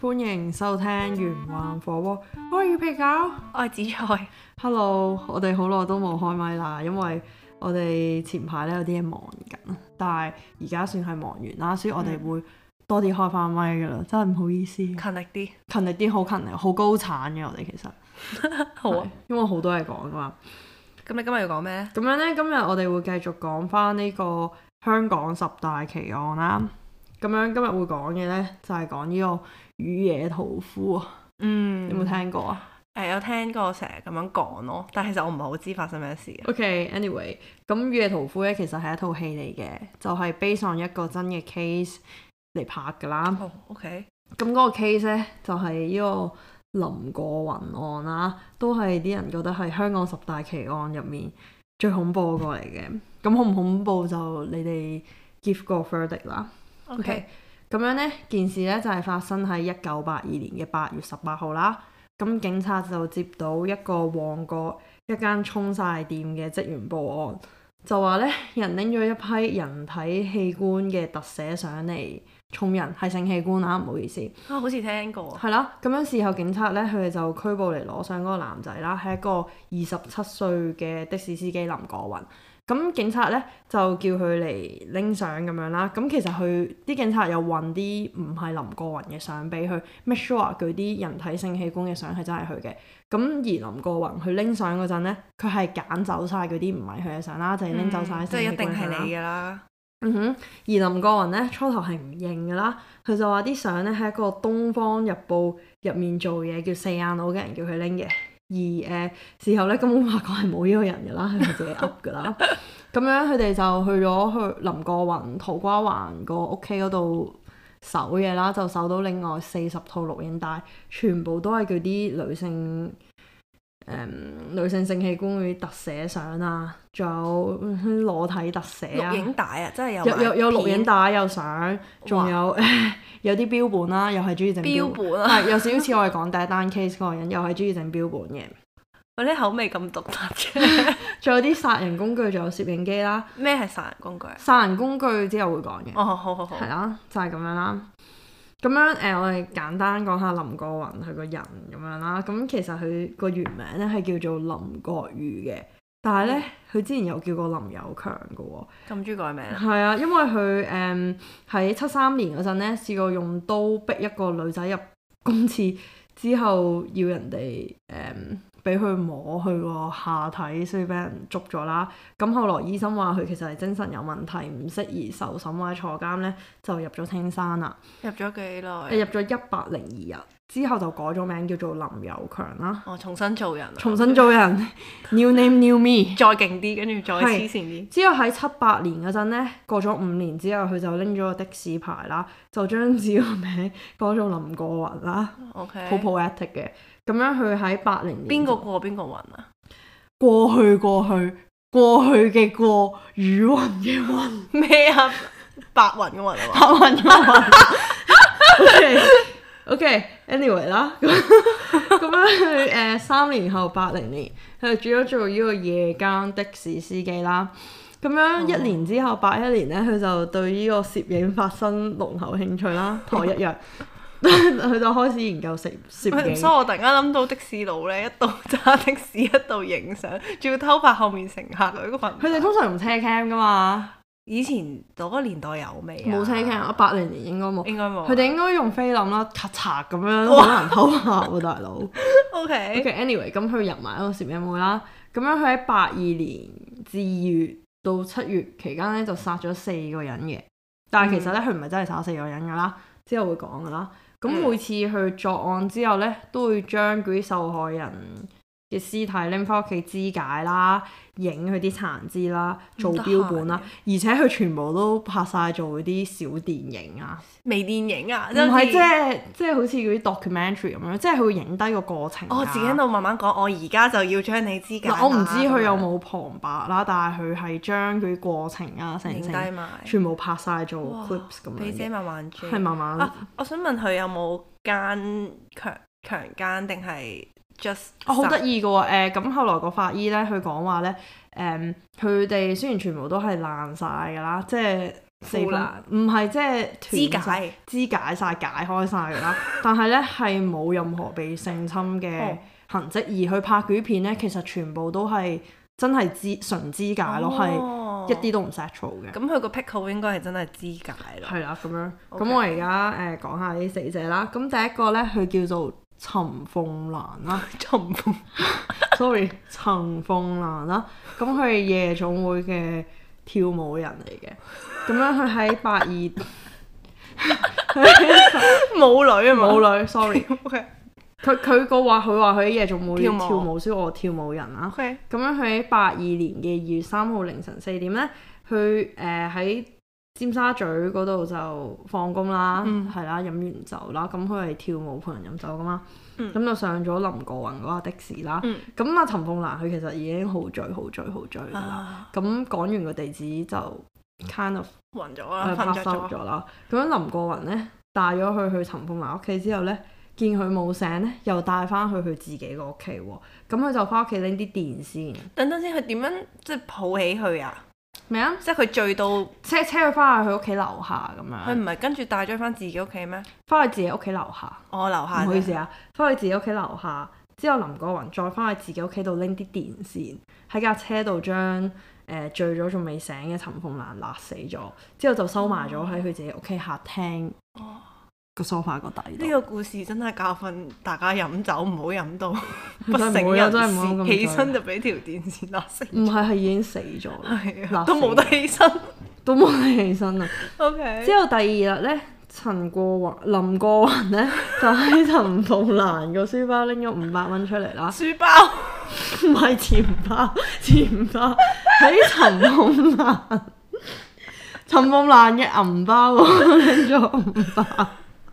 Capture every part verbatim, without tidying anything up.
歡迎收聽玄幻火鍋，我係月皮餃， 我係紫菜。 Hello，我哋好耐都冇開咪啦，因為我哋前排咧有啲嘢忙緊，但係而家算係忙完啦，所以我哋會多啲開翻咪噶啦，真係唔好意思。 勤力啲， 勤力啲，好勤力，好高產嘅我哋其實。 好啊， 因為好多嘢講噶嘛。 咁你今日要講咩？ 咁樣呢，今日我哋會繼續講翻呢個香港十大奇案啦。咁樣今日會講嘅呢，就係講呢個雨夜屠夫啊。 嗯， 有冇聽過啊？ 誒、呃，有聽過成日咁樣講咯，但係其實我唔係好知發生咩事嘅。 OK，anyway，、okay，咁雨夜屠夫呢，其實係一套戲嚟嘅，就係 based on一個真嘅 case 嚟拍噶啦。 哦、oh，OK。 咁嗰個 case 呢，就係、是、呢個林過雲案啦，都係啲人覺得係香港十大奇案入面最恐怖個嚟嘅。咁恐唔恐怖就你哋 give 個 verdict 啦。OK，咁樣呢件事呢，就係、是、發生喺一九八二年嘅八月十八號啦。咁警察就接到一個旺角一間沖曬店嘅職員報案，就話呢人拎咗一批人體器官嘅特寫上嚟沖人，係性器官啊，唔好意思。 啊，好似聽過。 係啦，咁樣事後警察呢，佢哋就拘捕嚟攞上嗰個男仔啦，係一個二十七歲嘅的，的士司機林過雲。咁警察呢，就叫佢嚟拎相咁樣啦。咁其實佢啲警察又揾啲唔係林過雲嘅相俾佢 make sure 佢啲人體性器官嘅相係真係佢嘅。咁而林過雲佢拎相嗰陣呢，佢係揀走晒嗰啲唔係佢嘅相啦，就係、是、拎走晒性器官嘅相啦。即係一定係你㗎啦。嗯哼，而林過雲呢，初頭係唔認㗎啦，佢就話啲相呢係一個《東方日報》入面做嘢叫四眼佬嘅人叫佢拎嘅。而誒、呃、事後咧根本發覺係冇呢個人㗎啦，係佢自己噏㗎啦。咁樣佢哋就去咗去林過雲土瓜灣個屋企嗰度搜嘢啦，就搜到另外四十套錄影帶，全部都係佢啲女性誒、嗯、女性性器官嗰啲特寫相啊，仲有裸體特寫啊。錄影帶啊，真係有有有有錄影帶有相，仲有有啲標本啦，又係中意整標本， 標本啊， 係有少少似我哋講第一單 case 嗰個人，又係中意整標本嘅。 我啲口味咁獨特嘅。 仲有啲殺人工具，仲有攝影機啦。 咩係殺人工具啊？殺人工具之後會講嘅。 哦，好好好。係啦，就係、是、咁樣啦。咁樣誒、呃，我哋簡單講下林過雲佢個人咁樣啦。咁其實佢個原名咧係叫做林國瑜嘅。但係咧，佢、嗯、之前有叫過林有強嘅喎。咁中意改名？ 係啊，因為佢誒喺七三年嗰陣咧，試過用刀逼一個女仔入公廁，之後要人哋誒俾佢摸佢個下體，所以俾人捉咗啦。咁後來醫生話佢其實係精神有問題，唔適宜受審或者坐監咧，就入咗青山啦。 入咗幾耐？ 入咗一百零二日。之後就改咗名叫做林有強啦。 哦，重新做人。重新做人，new name new me， 再勁啲，跟住再黐線啲。 之後喺七八年嗰陣呢，過咗五年之後，佢就拎咗個的士牌啦，就將自己個名改做林過雲啦。 OK， 好 poetic 嘅。咁樣佢喺八零年。 邊個過邊個雲啊？ 過去過去過去嘅過，雨雲嘅雲。 咩啊？白雲嘅雲啊？ 白雲嘅雲。OK。OK，anyway 啦，咁咁樣佢誒三年後八零年，佢就轉咗做呢個夜間的士司機啦。咁樣一年之後八一年咧，佢就對呢個攝影發生濃厚興趣啦。同我一樣，佢就開始研究攝攝影。 所以我突然間諗到的士佬咧，一度揸的士一度影相，仲要偷拍後面乘客嗰個。 佢哋通常用車 cam 噶嘛。 以前嗰個年代有未啊？ 冇車 cam，我八零年應該冇。 應該冇。佢哋應該用菲林啦，咔嚓咁樣好難偷拍喎，大佬。 O K。O K，anyway， 咁佢入埋一個攝影會啦。咁樣佢喺八二年至二月到七月期間咧，就殺咗四個人嘅。但係其實咧，佢唔係真係殺四個人噶啦，之後會講噶啦。咁每次去作案之後咧，都會將嗰啲受害人嘅屍體拎翻屋企肢解啦，影佢啲殘肢啦，做標本啦，而且佢全部都拍晒做嗰啲小電影啊， 微電影啊， 唔係即係即係好似嗰啲 documentary 咁樣，即係佢會影低個過程。 我、哦、自己喺度慢慢講，我而家就要將你肢解。 我唔知佢有冇旁白啦，但係佢係將佢啲過程啊，成成全部拍晒做 clips 咁樣。 俾姐慢慢追， 係慢慢。 啊，我想問佢有冇奸強強奸定係？Just 哦，好得意嘅喎，誒咁後來個法醫咧，佢講話咧，誒佢哋雖然全部都係爛晒㗎啦，即係四分腐爛唔係即係肢斷晒解肢解晒解開晒㗎啦，但係咧係冇任何被性侵嘅哦痕跡，而佢拍嗰啲片咧其實全部都係真係肢純肢解咯，係、 哦一啲都唔 sexual 嘅。 咁佢個癖好應該係真係肢解咯。 係啦，咁樣。咁 OK 我而家誒講下啲死者啦。咁第一個咧，佢叫做陳鳳蘭啦沉風 ，sorry，陳鳳蘭啦。咁佢係夜總會嘅跳舞人嚟嘅。咁樣佢喺八二舞女啊嘛。 舞女，sorry。 OK 佢佢個話佢話佢喺夜總會跳舞跳舞，所以我跳舞人啦。 OK 咁樣佢喺八二年嘅二月三號凌晨四點咧，佢誒喺尖沙咀嗰度就放工啦， 嗯係啦、飲完酒啦，咁佢係跳舞陪人飲酒噶嘛，咁、 嗯就上咗林過雲嗰架的士啦。 嗯咁啊、陳鳳蘭佢其實已經好醉好醉好醉㗎啦。 啊咁講完個地址就 kind of 暈咗誒啦， 拍瞓着咗。 收咗啦。咁樣林過雲咧帶咗佢去陳鳳蘭屋企之後咧，見佢冇醒咧，又帶翻去佢自己個屋企喎。咁佢就翻屋企拎啲電先。 等等先，佢點樣即係抱起佢啊？ 咩啊？ 即係佢醉到，佢車車佢翻去佢屋企樓下咁樣， 唔係跟住帶咗翻自己屋企咩？ 翻去自己屋企樓下。 我樓下啫。 唔好意思啊，翻去自己屋企樓下之後，林過雲再翻去自己屋企度拎啲電線喺架車度將誒、呃、醉咗仲未醒嘅陳鳳蘭勒死咗，之後就收埋咗喺佢自己屋企客廳個 sofa 個底度。 呢個故事真係教訓大家飲酒唔好飲到不真係省唔好啊真係唔好人事， 咁起醉身就俾條電線勒死。 唔係係已經死咗啦， 係啊， 勒死都冇得起身。 都冇得起身啊！ OK。 之後第二日咧，陳過雲林過雲咧就喺陳鳳蘭個書包拎咗五百蚊出嚟啦。 書包唔係錢包，錢包喺陳鳳蘭，陳鳳蘭嘅銀包喎，拎咗五百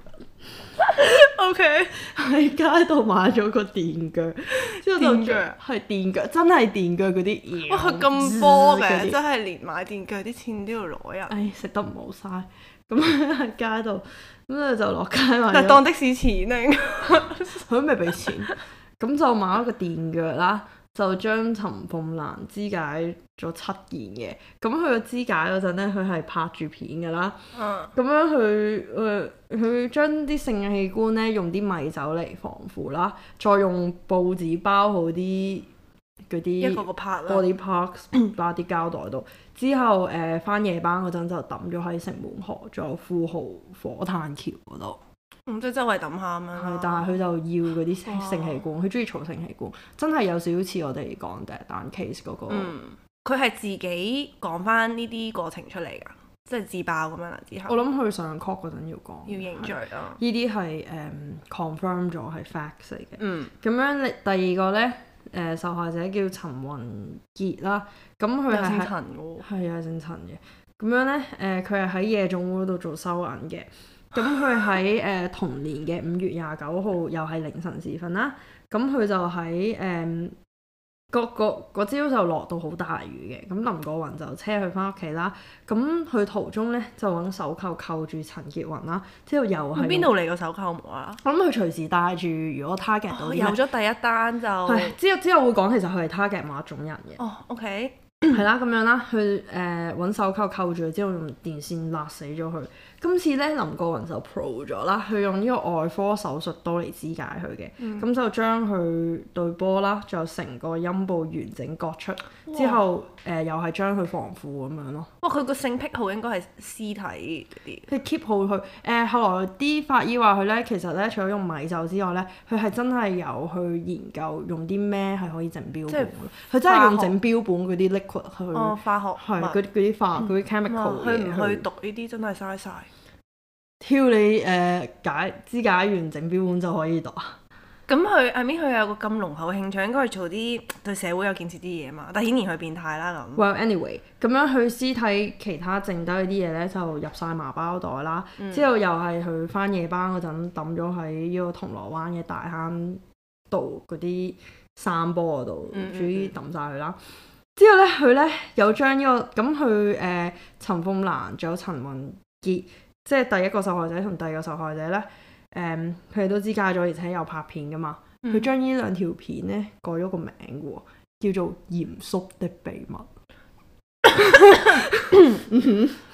OK。 喺街度買咗個電鋸，之後就電鋸係電鋸，真係電鋸嗰啲嘢。 哇！佢咁波嘅， 嗰啲真係連買電鋸啲錢都要攞人。 唉，食得唔好嘥，咁喺街度，咁就落街買咗， 但係當的士錢咧， 佢都未俾錢，咁就買咗個電鋸啦。就將陳鳳蘭肢解咗七件嘅，咁佢個肢解嗰陣咧，佢係拍住片㗎啦。 嗯， 咁樣佢誒佢將啲性器官咧用啲米酒嚟防腐啦，再用報紙包好啲嗰一個啲個拍啦。 body parts 擺啲膠袋度，之後誒翻夜班嗰陣就抌咗喺城門河仲有富豪火炭橋嗰度。 咁即係周圍抌下咁樣係啦， 但係佢就要嗰啲哇性器官，佢中意儲性器官，真係有少少似我哋講第一單 case 嗰個。 嗯，佢係自己講翻呢啲過程出嚟㗎，即係自爆咁樣啦。之後我諗佢上 call 嗰陣要講， 要認罪係啊。 呢啲係誒 confirm 咗係 facts 嚟嘅。 嗯咁樣你第二個咧，誒、受害者叫陳雲傑啦，咁佢有姓係喺陳喎。 係啊姓陳嘅，咁樣咧誒佢係喺夜總會度做收銀嘅，咁佢喺誒同年嘅五月廿九號又係凌晨時分啦，咁佢就喺誒個個嗰朝就落到好大雨嘅，咁林過雲就車佢翻屋企啦，咁佢途中咧就揾手扣扣住陳潔雲啦，之後又係佢邊度嚟個手扣膜啊？ 我諗佢隨時帶住，如果 target 到啲咩有咗第一單就係之後之後會講，其實佢係 target 某一種人嘅， 哦，OK。 係啦咁樣啦，佢誒揾手扣扣住佢之後用電線勒死咗佢。今次咧林過雲就 pro 咗啦，佢用呢個外科手術刀嚟肢解佢嘅，咁、 嗯就將佢對波啦，仲有成個陰部完整割出，之後誒、呃、又係將佢防腐咁樣咯。 哇！佢個性癖好應該係屍體嗰啲。 佢 keep 好佢誒、呃，後來啲法醫話佢咧，其實咧除咗用米酒之外咧，佢係真係有去研究用啲咩係可以整標即係本嘅，佢真係用整標本嗰啲 liquid 去。 哦，化學係物嗰啲嗰啲化嗰啲 chemical 哇嘢佢唔去讀呢啲真係嘥晒。 挑你誒、呃、解肢解完整標本就可以讀啊！ 咁佢 I mean 佢有個咁濃厚嘅興趣，應該係做啲對社會有建設啲嘢嘛。但顯然佢變態啦咁。 Well anyway，咁樣佢屍體其他剩低嗰啲嘢咧就入晒麻包袋啦， 嗯之後又係佢翻夜班嗰陣抌咗喺呢個銅鑼灣嘅大坑度嗰啲山坡嗰度， 嗯嗯主要抌晒佢啦。之後咧佢咧有將呢、個咁佢誒陳鳳蘭仲有陳雲傑。即係第一個受害者同第二個受害者咧，誒、嗯，佢哋都肢解咗，而且有拍片噶嘛。佢、 嗯將呢兩條片咧改咗個名嘅喎，叫做《嚴肅的秘密》。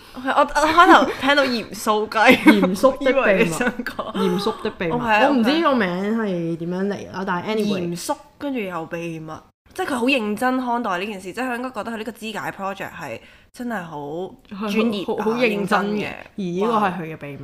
OK，我我開頭聽到鹽酥雞， 嚴肅的以為你秘密， 想講嚴肅的秘密。 OK，OK 我唔知個名係點樣嚟啦，但係 anyway 嚴肅跟住又秘密，即係佢好認真看待呢件事，即係佢應該覺得佢呢個肢解 project 係真係好專業啊、 好好認真嘅， 嘅。 而呢個係佢嘅秘密。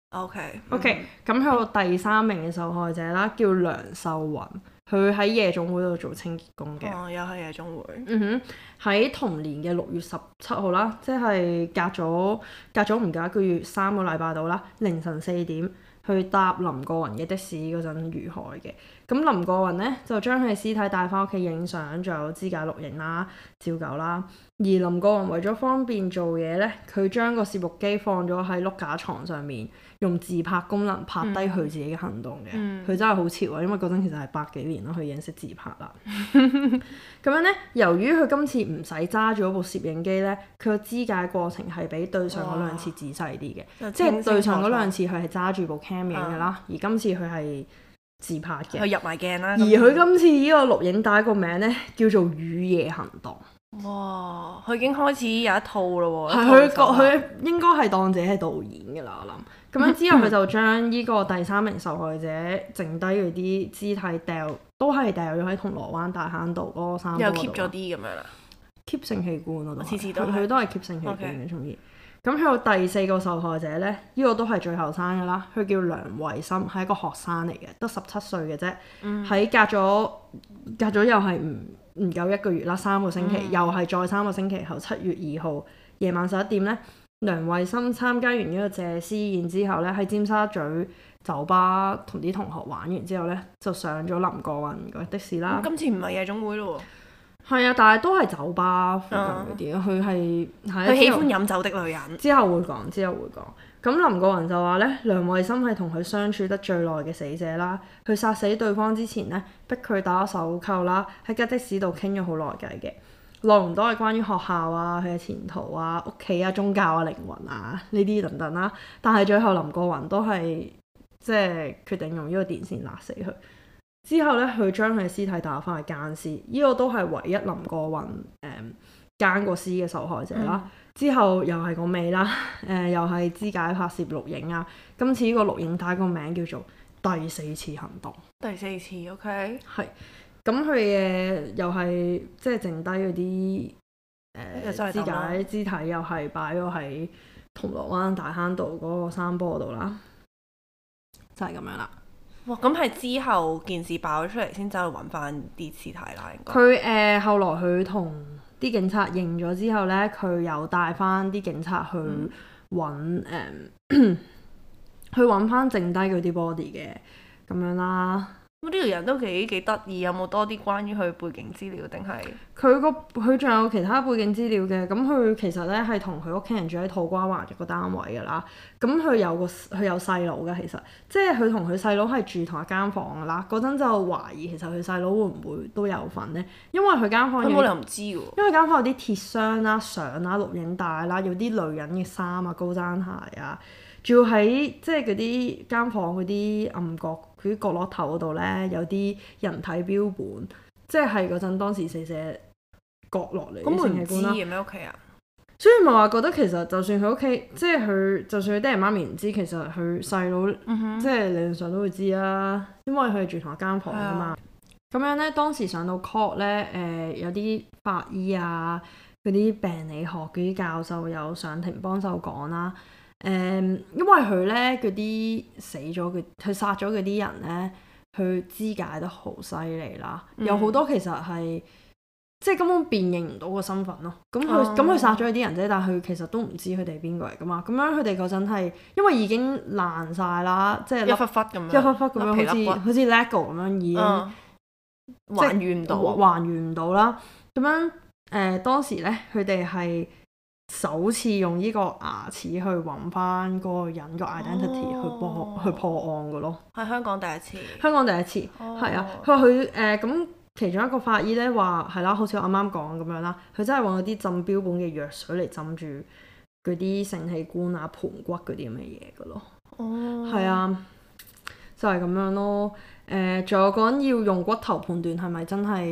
OK OK，咁去到第三名嘅受害者啦，叫梁秀雲，佢喺夜總會度做清潔工嘅。 哦，又係夜總會。 嗯哼，喺同年嘅六月十七號啦，即係隔咗隔咗唔夠一個月三個禮拜到啦，凌晨四點去搭林過雲嘅的，的士嗰陣遇害嘅。咁林過雲呢，就將佢嘅屍體帶翻屋企影相，仲有肢解錄影啦、照舊啦。而林過雲為咗方便做嘢呢，佢將個攝錄機放咗喺碌架床上面，用自拍功能拍低佢自己嘅行動嘅。佢、 嗯、 真係好潮啊！因為嗰陣其實係八幾年啦，佢已經識自拍啦。咁樣呢，由於佢今次唔使揸住嗰部攝影機呢，佢個肢解過程係比對上嗰兩次仔細啲嘅，即係對上嗰兩次佢係揸住部 cam 影嘅啦，嗯、而今次佢係自拍嘅。 佢入埋鏡啦。 而佢今次呢個錄影帶個名呢，叫做《雨夜行動》。 哇！佢已經開始有一套咯喎。 係佢個佢應該係當自己係導演㗎啦，我諗。咁樣之後佢就將呢個第三名受害者剩低嗰啲肢體掉，都係掉咗喺銅鑼灣大坑道嗰個山坡度。 又 keep 咗啲咁樣啦。 keep 性器官咯，都次次都佢都係 keep 性器官嘅， Okay. 中意。咁去到第四個受害者呢，呢、呢個都係最後生㗎啦。佢叫梁慧心，係一個學生嚟嘅，得十七歲嘅啫。喺、嗯、隔咗隔咗又係唔唔夠一個月啦，三個星期，嗯、又係再三個星期後，七月二號夜晚十一點呢，梁慧心參加完呢個謝師宴之後呢，喺尖沙咀酒吧同啲同學玩完之後呢，就上咗林過雲個的士啦。 今次唔係夜總會咯喎。 係啊，但係都係酒吧附近嗰啲，佢係佢喜歡飲酒的女人。 之後會講，之後會講。咁林過雲就話呢，梁慧心係同佢相處得最耐嘅死者啦。佢殺死對方之前呢，逼佢打手銬啦，喺架的士度傾咗好耐偈嘅，內容都係關於學校啊、佢嘅前途啊、屋企啊、宗教啊、靈魂啊呢啲等等啦。但係最後林過雲都係即係決定用呢個電線勒死佢。之後咧，佢將佢嘅屍體打翻去奸屍，呢、這個都係唯一林過雲誒奸過屍嘅受害者啦。嗯、之後又係個尾啦，誒、呃、又係肢解拍攝錄影啊。今次呢個錄影帶個名叫做第四次行動。 第四次，OK。係。 咁佢嘅又係即係剩低嗰啲誒肢解肢體，又係擺咗喺銅鑼灣大坑道嗰個山坡度啦，就係、是、咁樣啦。 哇！咁係之後件事爆咗出嚟先走去揾翻啲屍體啦，應該。 佢誒、呃、後來佢同啲警察認咗之後呢，佢又帶翻啲警察去揾誒、嗯嗯、去揾翻剩低嗰啲 body 嘅咁樣啦。 咁呢條人都幾幾得意，有冇多啲關於佢背景資料定係？ 佢個佢仲有其他背景資料嘅，咁佢其實咧係同佢屋企人住喺土瓜灣一個單位㗎啦。咁佢有個佢有細佬嘅，其實即係佢同佢細佬係住同一間房㗎啦。嗰陣就懷疑其實佢細佬會唔會都有份呢？因為佢間房有， 佢冇理由唔知喎。 因為間房有啲鐵箱啦、相啦、錄影帶啦，有啲女人嘅衫啊、高踭鞋啊。仲要喺即係嗰啲間房嗰啲暗角嗰啲角落頭嗰度咧，有啲人體標本，即係嗰陣當時死者割落嚟嘅性器官啦。咁佢唔知嘅咩屋企啊？所以咪話覺得其實就算佢屋企，即係佢就算佢爹哋媽咪唔知，其實佢細佬即係理論上都會知啦，因為佢係住同一間房㗎嘛。咁樣咧，當時上到 court 咧，誒、呃、有啲法醫啊，嗰啲病理學嗰啲教授有上庭幫手講啦。誒、嗯，因為佢咧嗰啲死咗嘅，佢殺咗嗰啲人咧，佢肢解得好犀利啦，嗯、有好多其實係即係根本辨認唔到個身份咯。咁佢咁佢殺咗嗰啲人啫，但係佢其實都唔知佢哋邊個嚟噶嘛。咁樣佢哋嗰陣係因為已經爛晒啦，即係一忽忽咁樣， 一忽忽咁樣，好似好似 Lego 咁樣已經、嗯、 還原唔到， 還原唔到啦。咁樣誒、呃，當時咧佢哋係首次用呢個牙齒去揾翻嗰個人個 identity、哦、去破去破案嘅咯， 係香港第一次。香港第一次，係、哦、啊。佢話佢誒咁其中一個法醫咧話係啦，好似我啱啱講咁樣啦，佢真係揾嗰啲浸標本嘅藥水嚟浸住嗰啲性器官啊、盤骨嗰啲咁嘅嘢嘅咯。哦，係啊，就係、是、咁樣咯。誒、呃，仲有講要用骨頭判斷係咪真係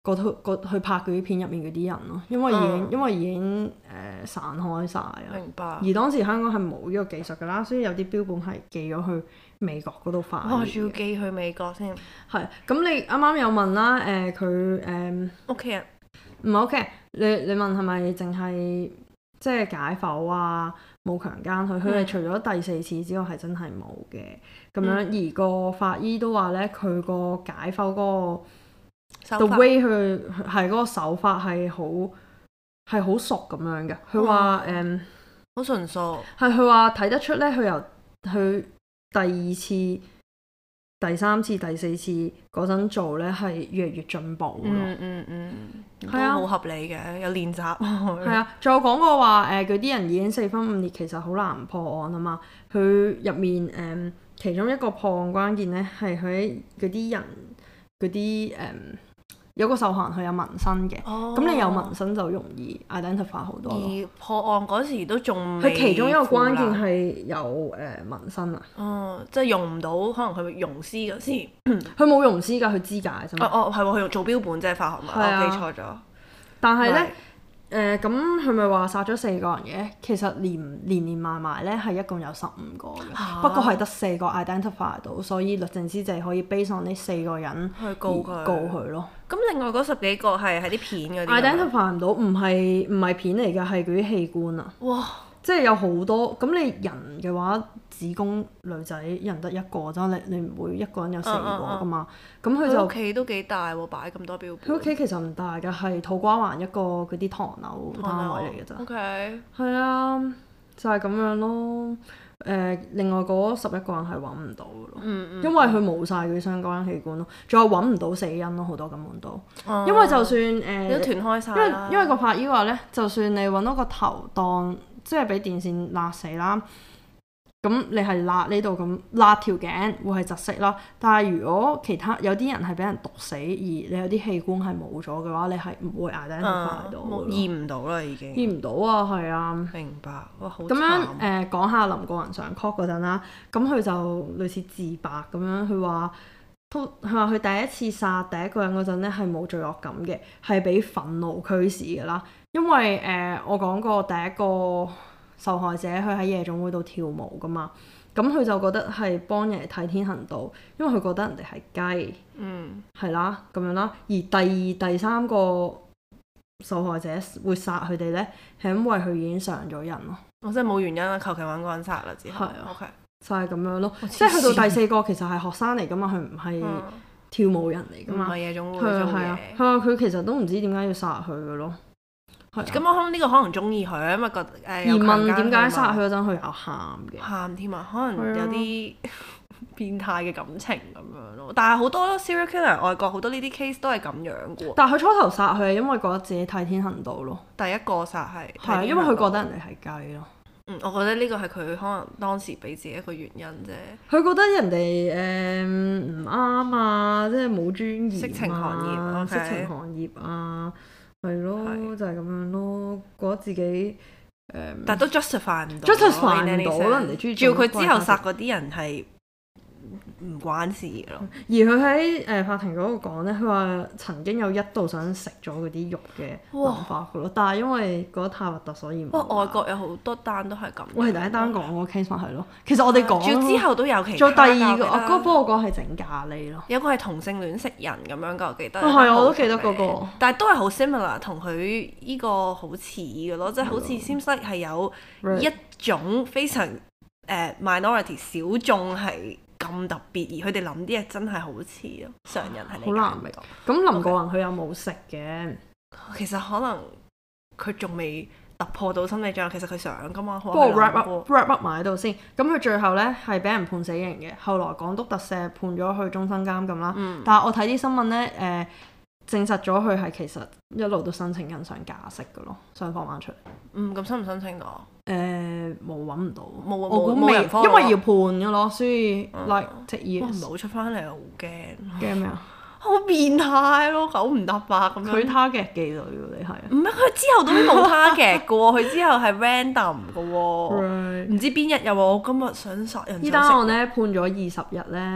嗰套嗰去拍嗰啲片入面嗰啲人咯，因為已經、 嗯、 因為已經誒、呃、散開晒啊。 明白。 而當時香港係冇呢個技術㗎啦，所以有啲標本係寄咗去美國嗰度化驗。 哇！仲要寄去美國先。 係，咁你啱啱有問啦，誒佢誒屋企人唔係 OK，你你問係咪淨係即係解剖啊？冇強姦佢，佢哋除咗第四次之外係真係冇嘅咁樣。 嗯、 而個法醫都話咧，佢個解剖嗰、嗰個。 手法 The way 佢係嗰個手法係好係好熟咁樣嘅，佢話誒好純熟， 係佢話睇得出咧，佢由佢第二次、第三次、第四次嗰陣做咧係越嚟越進步咯。 嗯嗯嗯， 係啊， 好合理嘅，有練習。 係啊，仲有講過話誒，嗰啲人已經四分五裂，其實好難破案啊嘛。佢入面誒、呃、其中一個破案關鍵咧係佢嗰啲人嗰啲誒。有個受害人佢有紋身嘅，咁、哦、你有紋身就容易 identify 好多咯。 而破案嗰時都仲佢其中一個關鍵係有誒、呃、紋身啊。 哦，即係用唔到，可能佢溶屍嗰時， 佢冇溶屍㗎，佢肢解啫嘛。 哦哦，係喎，佢用做標本即係化學物，啊、我記錯咗。 但係咧。誒咁佢咪話殺咗四個人嘅，其實連連連埋埋咧係一共有十五個嘅，啊、不過係得四個 identify 到，所以律政司就可以 base on 呢四個人去告佢告佢咯。 咁另外嗰十幾個係係啲片嗰啲 identify 唔到，唔係唔係片嚟㗎，係嗰啲器官啊。哇！即係有好多咁，你人嘅話，子宮女仔人得一個啫，你你唔會一個人有四個㗎嘛。咁佢、uh, uh, uh. 就屋企都幾大喎，擺咁多標本。 佢屋企其實唔大㗎，係土瓜灣一個嗰啲唐樓單位嚟㗎咋。 OK。 係啊，就係、是、咁樣咯。誒、呃，另外嗰十一個人係揾唔到㗎咯， 嗯嗯、 因為佢冇晒佢相關器官咯，仲有揾唔到死因咯，好多根本都。 嗯、 因為就算誒，呃、 都斷開晒。 因為因為個法醫話咧，就算你揾到個頭當。即係俾電線勒死啦，咁你係勒呢度咁勒條頸會係窒息啦。但係如果其他有啲人係俾人毒死，而你有啲器官係冇咗嘅話，你係唔會 identify 到嘅。 驗唔到啦，已經。 驗唔到啊，係啊。 明白。哇，好慘。 咁樣誒講下林過雲上 court 嗰陣啦，咁佢就類似自白咁樣，佢話佢話佢第一次殺第一個人嗰陣咧係冇罪惡感嘅，係俾憤怒驅使嘅啦。因為誒、呃，我講過第一個受害者佢喺夜總會度跳舞噶嘛，咁佢就覺得係幫人哋替天行道，因為佢覺得人哋係雞，嗯，係啦咁樣啦。而第二、第三個受害者會殺佢哋咧，係因為佢已經上咗人咯。 我、哦、真係冇原因啦，求其揾個人殺啦，之後。係啊。OK。就係咁樣咯，即係去到第四個其實係學生嚟噶嘛，佢唔係跳舞人嚟噶嘛， 唔係夜總會做嘢。 係啊，係啊，佢其實都唔知點解要殺佢嘅咯。 咁我諗呢個可能中意佢，因為覺得誒。而問點解殺佢嗰陣，佢有喊嘅。 喊添啊！可能有啲變態嘅感情咁樣咯。但係好多 serial killer 外國好多呢啲 case 都係咁樣嘅喎。 但係佢初頭殺佢係因為覺得自己替天行道咯。 第一個殺係。 係因為佢覺得人哋係雞咯。 嗯，我覺得呢個係佢可能當時俾自己一個原因啫。 佢覺得人哋誒唔啱啊，即係冇專業啊， 色情行業， 色情行業啊。係咯，是就係咁樣咯，覺得自己誒，嗯、 但都 justify 唔到 ，justify 唔到人哋中意。 照佢之後殺嗰啲人係唔關事咯。 而佢喺誒法庭嗰度講咧，佢話曾經有一度想食咗嗰啲肉嘅諗法嘅咯，哇但係因為覺得太核突，所以唔。不過外國有好多單都係咁。 我係第一單講嗰個 case 係咯，其實我哋講咗之後都有其他。 做第二個，我嗰個我講係整咖喱咯。 有個係同性戀食人咁樣㗎，我記得。 係、哦，我都記得嗰、嗰個。 但係都係好 similar，同佢依個好似嘅咯，即係好似 seems like 係有一種非常誒、uh, minority 小眾係。咁特別，而佢哋諗啲嘢真係好似咯，常人係理解唔到。好難明。咁林過雲佢有冇食嘅？ 其實可能佢仲未突破到心理障礙，其實佢想噶嘛。不過 wrap up wrap up 埋喺度先。咁佢最後咧係俾人判死刑嘅，後來港督特赦判咗去終身監禁啦。嗯、但係我睇啲新聞咧，誒、呃、證實咗佢係其實一路都申請緊上假釋嘅咯，想放翻出嚟。 嗯，咁申唔申請到？ 誒冇揾唔到， 冇我估未， 因為要判嘅咯，所以 like take years。 唔好出翻嚟，好驚。 驚咩啊？ 好變態咯，九唔搭八咁樣。 佢 target 妓女喎，你係？ 唔係，佢之後都冇 target 嘅喎，佢之後係 random 嘅喎。唔知邊日又話我今日想殺人。 呢單案咧判咗二十日咧，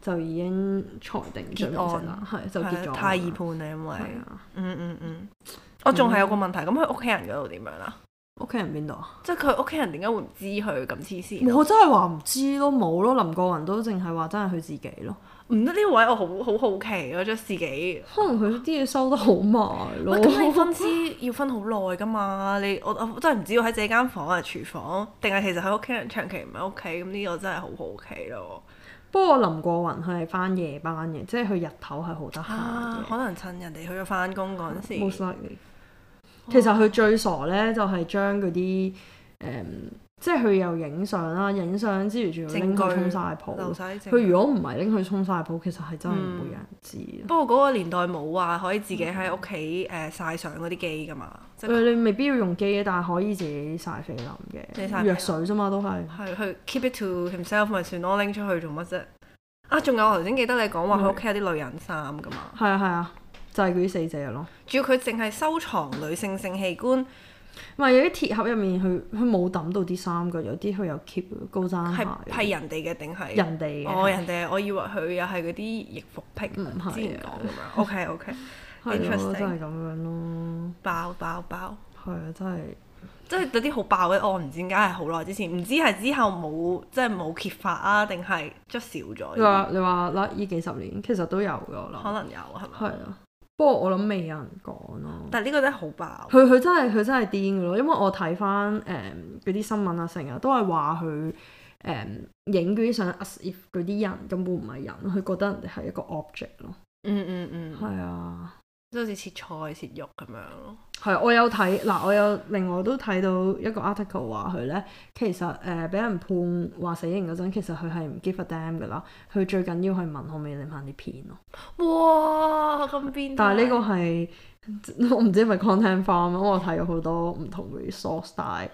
就已經裁定罪名成立，係就結咗。 太易判啦，因為係啊， 嗯嗯嗯。我仲係有個問題，咁佢屋企人嗰度點樣啦？ 屋企人邊度啊？ 即係佢屋企人點解會唔知佢咁黐線？ 我真係話唔知咯，冇咯。林過雲都淨係話真係佢自己咯。 唔得呢個位我好好好奇咯，即自己。 可能佢啲嘢收得好埋咯。 咁你分屍要分好耐噶嘛？你我我真係唔知道喺自己間房定係廚房，定係其實佢屋企人長期唔喺屋企？咁呢個真係好好奇咯。 不過林過雲佢係翻夜班嘅，即係佢日頭係好得閒嘅、 啊。可能趁人哋去咗翻工嗰陣時。 Most likely。其實佢最傻咧，就係將嗰啲誒，即係佢又影相啦，影相之餘仲要拎佢沖晒鋪。佢如果唔係拎佢沖晒鋪，其實係真係唔會有人知、嗯。 不過嗰個年代冇話可以自己喺屋企誒曬相嗰啲機㗎嘛。即係、你未必要用機嘅，但係可以自己曬菲林嘅。藥水啫嘛，都係。 係佢 keep it to himself 咪算咯，拎出去做乜啫？啊，仲有我頭先記得你講話佢屋企有啲女人衫㗎嘛。 係啊係啊。就係嗰啲死者咯， 主要佢淨係收藏女性性器官， 唔係有啲鐵盒入面，佢佢冇抌到啲衫㗎，有啲佢有 keep 高踭鞋，係係人哋嘅定係人哋嘅？ 哦，人哋，我以為佢又係嗰啲易服癖， 唔係之前講咁樣。OK OK， 係咯，真係咁樣咯， 爆爆爆， 係啊，真係， 即係有啲好爆嘅案，唔知點解係好耐之前，唔知係之後冇即係冇揭發啊，定係即少咗？ 你話你話啦，呢幾十年其實都有㗎啦， 可能有係咪？ 係啊。不過我諗未有人講咯， 但係呢個真係好爆。 佢佢真係佢真係癲㗎咯，因為我睇翻誒嗰啲新聞啊，成日都係話佢誒影嗰啲相 as if 嗰啲人根本唔係人，佢覺得人哋係一個 object 咯。嗯嗯嗯，係啊， 即係好似切菜切肉咁樣咯。 係，我有睇嗱，我有另外都睇到一個 article 話佢咧，其實誒俾、呃、人判話死刑嗰陣，其實佢係唔 give a damn 㗎啦。佢最緊要係問可唔可以拎翻啲片咯。 哇，咁變態！但係呢個係我唔知係咪 content farm 咯，我睇咗好多唔同嘅 source，但係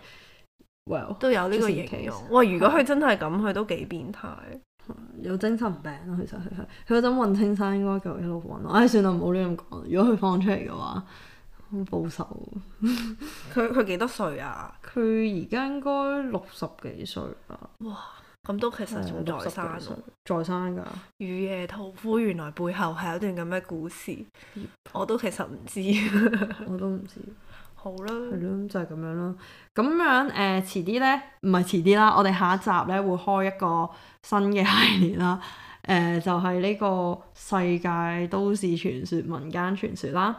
well 都有呢個形容。哇！如果佢真係咁，佢都幾變態。 有精神病咯，其實佢係佢嗰陣揾青山應該就一路揾。唉、哎，算啦，唔好亂咁講。如果佢放出嚟嘅話，好報仇。 佢佢幾多歲啊？ 佢而家應該六十幾歲啦。 哇！咁都其實仲在生喎， 在生㗎。雨夜屠夫原來背後係有段咁嘅故事，嗯、我都其實唔知。 我都唔知。 好啦， 係咯，就係、是、咁樣咯。咁樣誒、呃，遲啲咧，唔係遲啲啦，我哋下一集咧會開一個新嘅系列啦。誒、呃，就係、是、呢個世界都市傳說、民間傳說啦。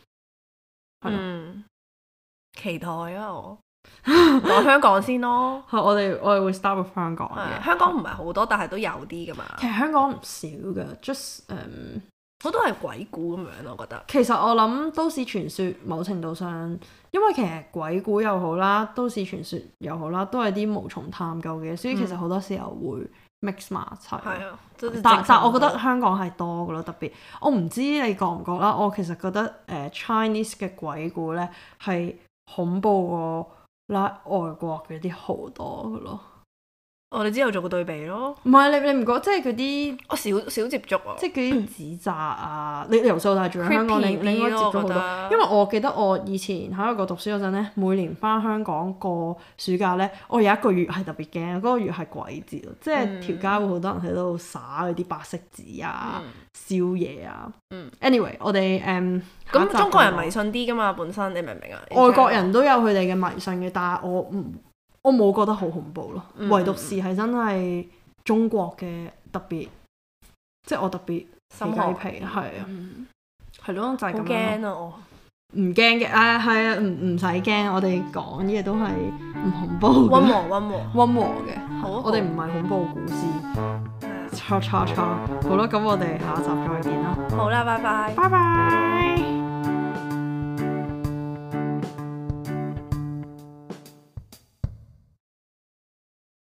嗯，期待啊！我講香港先咯。 係，我哋我哋會 start with 香港嘅。 香港唔係好多，但係都有啲噶嘛。 其實香港唔少㗎，just 誒、um,。 好多係鬼故咁樣，我覺得。 其實我諗都市傳說某程度上，因為其實鬼故又好啦，都市傳說又好啦，都係啲無從探究嘅，所以其實好多時候會 mix 埋一齊。係啊、嗯，但但我覺得香港係多㗎咯，特別我唔知你覺唔覺啦。我其實覺得誒、呃、Chinese 嘅鬼故咧係恐怖過啦外國嘅啲好多㗎咯。 我哋之後做個對比咯。 唔係你你唔覺即係嗰啲我少少接觸啊， 即係嗰啲紙紮啊，你由細到大住喺香港，你你應該接觸好多。因為我記得我以前喺外國讀書嗰陣咧，每年翻香港過暑假咧，我有一個月係特別驚，嗰、嗰個月係鬼節咯，即係條街會好多人喺度撒嗰啲白色紙啊、嗯、燒嘢啊。嗯、anyway，我哋誒咁中國人迷信啲㗎嘛，本身你明唔明啊？ 外國人都有佢哋嘅迷信嘅，但係我唔。我冇覺得好恐怖咯，嗯、唯獨是係真係中國嘅特別，即係我特別起雞皮，係啊，係咯，就係咁樣。好驚啊！我唔驚嘅，啊係啊，唔唔使驚，我哋講啲嘢都係唔恐怖嘅， 溫和溫和溫和嘅，好，我哋唔係恐怖故事，叉叉叉，好啦，咁我哋下一集再見啦， 好啦，拜拜， 拜拜。